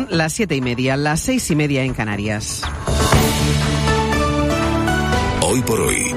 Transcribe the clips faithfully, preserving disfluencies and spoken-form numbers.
Son las siete y media, las seis y media en Canarias. Hoy por hoy,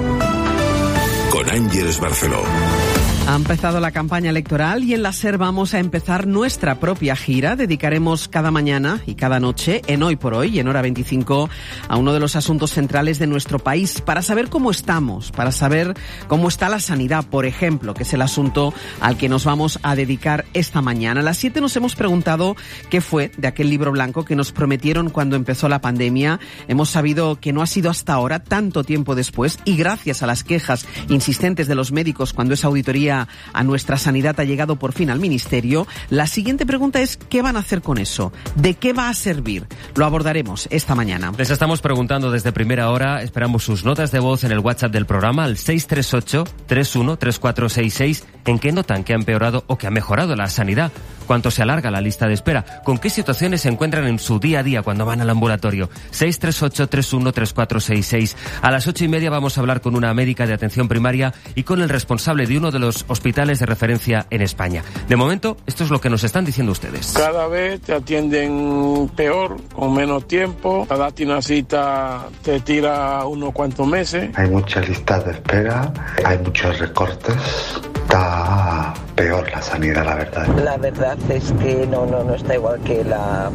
con Ángeles Barceló. Ha empezado la campaña electoral y en la SER vamos a empezar nuestra propia gira. Dedicaremos cada mañana y cada noche, en Hoy por Hoy y en Hora veinticinco, a uno de los asuntos centrales de nuestro país, para saber cómo estamos, para saber cómo está la sanidad, por ejemplo, que es el asunto al que nos vamos a dedicar esta mañana. A las siete nos hemos preguntado qué fue de aquel libro blanco que nos prometieron cuando empezó la pandemia. Hemos sabido que no ha sido hasta ahora, tanto tiempo después, y gracias a las quejas insistentes de los médicos cuando esa auditoría a nuestra sanidad ha llegado por fin al Ministerio. La siguiente pregunta es: ¿qué van a hacer con eso? ¿De qué va a servir? Lo abordaremos esta mañana. Les estamos preguntando desde primera hora. Esperamos sus notas de voz en el WhatsApp del programa, al seis tres ocho, tres uno, tres cuatro seis seis. ¿En qué notan que ha empeorado o que ha mejorado la sanidad? ¿Cuánto se alarga la lista de espera? ¿Con qué situaciones se encuentran en su día a día cuando van al ambulatorio? seis tres ocho, tres uno, tres cuatro seis seis. A las ocho y media vamos a hablar con una médica de atención primaria y con el responsable de uno de los hospitales de referencia en España. De momento, esto es lo que nos están diciendo ustedes. Cada vez te atienden peor, con menos tiempo. Para darte una cita te tira unos cuantos meses. Hay muchas listas de espera, hay muchos recortes. Está peor la sanidad, la verdad. La verdad es que no, no, no está igual que la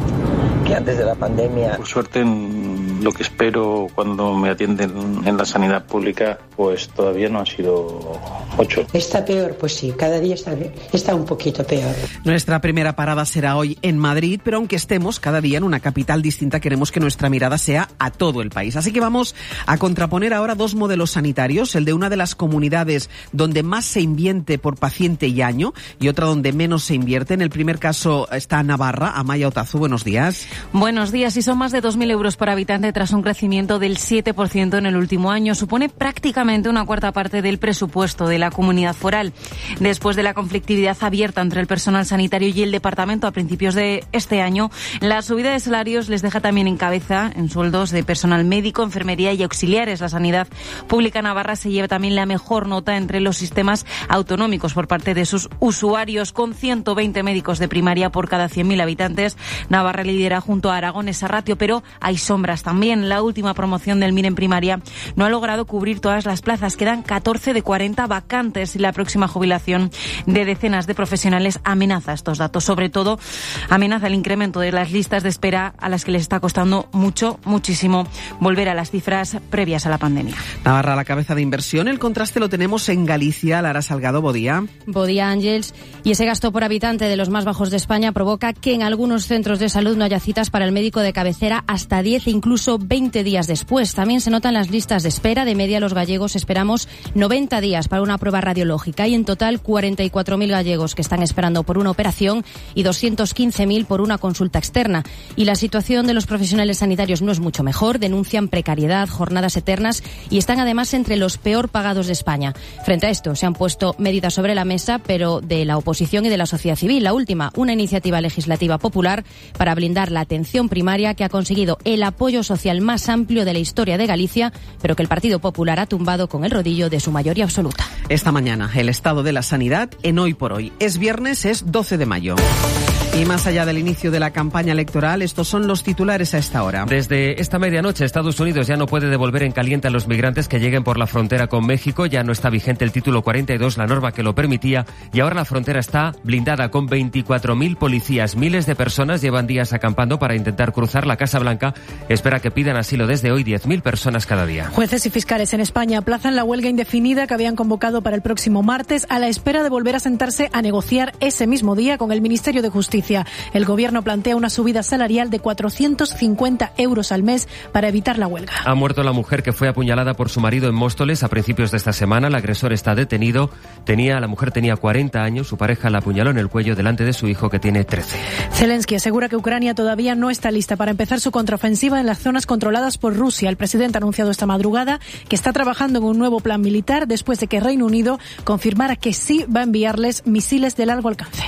que antes de la pandemia. Por suerte, lo que espero cuando me atienden en la sanidad pública, pues todavía no ha sido ocho. ¿Está peor? Pues sí, cada día está, está un poquito peor. Nuestra primera parada será hoy en Madrid, pero aunque estemos cada día en una capital distinta, queremos que nuestra mirada sea a todo el país. Así que vamos a contraponer ahora dos modelos sanitarios, el de una de las comunidades donde más se invierte por paciente y año y otra donde menos se invierte. En el primer caso está Navarra. Amaya Otazu, buenos días. Buenos días. Y son más de dos mil euros por habitante tras un crecimiento del siete por ciento en el último año. Supone prácticamente una cuarta parte del presupuesto de la comunidad foral. Después de la conflictividad abierta entre el personal sanitario y el departamento a principios de este año, la subida de salarios les deja también en cabeza en sueldos de personal médico, enfermería y auxiliares. La sanidad pública navarra se lleva también la mejor nota entre los sistemas autonómicos por parte de sus usuarios, con ciento veinte médicos de primaria por cada cien mil habitantes. Navarra lidera junto a Aragón esa ratio, pero hay sombras también. La última promoción del M I R en primaria no ha logrado cubrir todas las plazas. Quedan catorce de cuarenta vacantes y la próxima jubilación de decenas de profesionales amenaza estos datos. Sobre todo, amenaza el incremento de las listas de espera a las que les está costando mucho, muchísimo volver a las cifras previas a la pandemia. Navarra a la cabeza de inversión. El contraste lo tenemos en Galicia. Lara Salgado, Bodía. Bodía, Ángels. Y ese gasto por habitante de los más bajos de España provoca que en algunos centros de salud no haya citas para el médico de cabecera hasta diez e incluso veinte días después. También se notan las listas de espera. De media, los gallegos esperamos noventa días para una prueba radiológica y en total cuarenta y cuatro mil gallegos que están esperando por una operación y doscientos quince mil por una consulta externa. Y la situación de los profesionales sanitarios no es mucho mejor. Denuncian precariedad, jornadas eternas y están además entre los peor pagados de España. Frente a esto se han puesto medidas sobre la mesa, pero de la oposición y de la sociedad civil. La última, una iniciativa legislativa popular para blindar la atención primaria que ha conseguido el apoyo social más amplio de la historia de Galicia, pero que el Partido Popular ha tumbado con el rodillo de su mayoría absoluta. Esta mañana, el estado de la sanidad en Hoy por Hoy. Es viernes, es doce de mayo. Y más allá del inicio de la campaña electoral, estos son los titulares a esta hora. Desde esta medianoche, Estados Unidos ya no puede devolver en caliente a los migrantes que lleguen por la frontera con México. Ya no está vigente el título cuarenta y dos, la norma que lo permitía, y ahora la frontera está blindada con veinticuatro mil policías. Miles de personas llevan días acampando para intentar cruzar la Casa Blanca. Espera que pidan asilo desde hoy diez mil personas cada día. Jueces y fiscales en España aplazan la huelga indefinida que habían convocado para el próximo martes a la espera de volver a sentarse a negociar ese mismo día con el Ministerio de Justicia. El Gobierno plantea una subida salarial de cuatrocientos cincuenta euros al mes para evitar la huelga. Ha muerto la mujer que fue apuñalada por su marido en Móstoles a principios de esta semana. El agresor está detenido. Tenía, la mujer tenía cuarenta años. Su pareja la apuñaló en el cuello delante de su hijo, que tiene trece. Zelensky asegura que Ucrania todavía no está lista para empezar su contraofensiva en las zonas controladas por Rusia. El presidente ha anunciado esta madrugada que está trabajando en un nuevo plan militar después de que Reino Unido confirmara que sí va a enviarles misiles de largo alcance.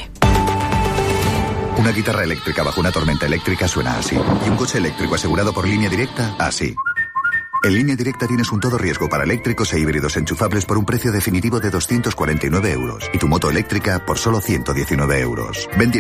Una guitarra eléctrica bajo una tormenta eléctrica suena así. Y un coche eléctrico asegurado por Línea Directa, así. En Línea Directa tienes un todo riesgo para eléctricos e híbridos enchufables por un precio definitivo de doscientos cuarenta y nueve euros. Y tu moto eléctrica por solo ciento diecinueve euros. Ven